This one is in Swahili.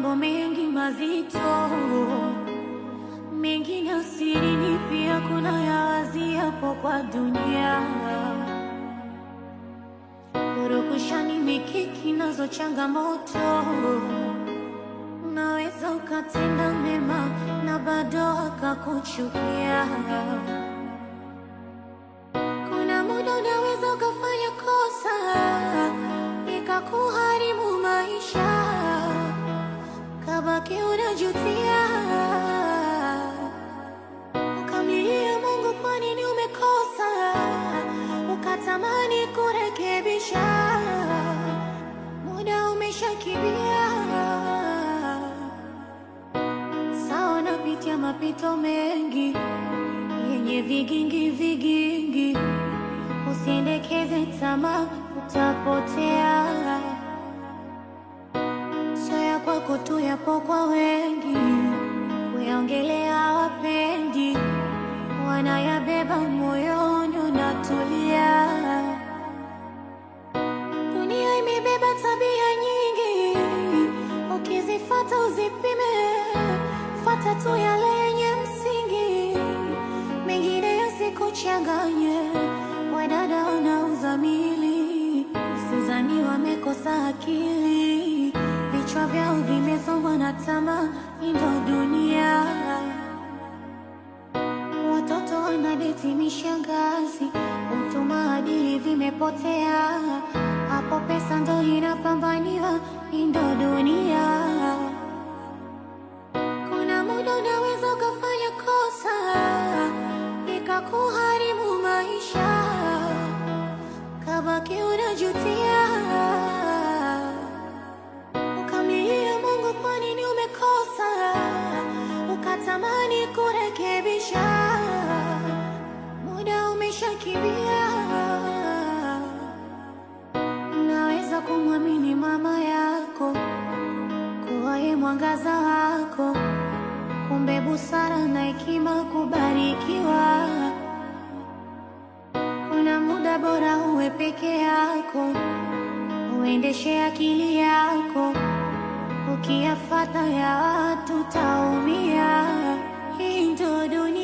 mambo mengi mazito, mengine siri pia kuna yawazi hapo kwa dunia. Kurukushani mikiki nazo changamoto, unaweza ukatenda mema na bado akakuchukia. Kuna muda unaweza ukafanya kosa ikakuharibu maisha, kabaki unajutia, ukamlilia Mungu kwa nini umekosa, ukatamani kurekebisha, muda umeshakimbia. Sawa, napitia mapito mengi yenye vigingi vigingi, usiendekeze tamaa, utapotea. Soya kwako tu yapo kwa wengi, weongelea wapendi, wanayabeba moyoni, unatulia. Dunia imebeba tabia nyingi, ukizifata uzipime, fata tu yale yenye msingi, mengine yasikuchanganye. Wadada wanauza mili, usizani wamekosa akili, vichwa vyao vimesongwa na tamaa, ndo dunia. Watoto wanadeti mishangazi, utu maadili vimepotea, hapo pesa ndo inapambaniwa, ndo dunia. Kuna muda unaweza ukafanya kosa ikakuharibu maisha, kabaki unajutia, ukamlilia Mungu kwa nini umekosa, ukatamani kurekebisha, muda umeshakimbia. Unaweza kumwamini mama yako kuwa yeye mwangaza wako, kumbe busara na hekima kubarikiwa. Kuna muda bora uwe peke yako, uendeshe akili yako, ukiyafata ya watu utaumia. Hii ndo dunia.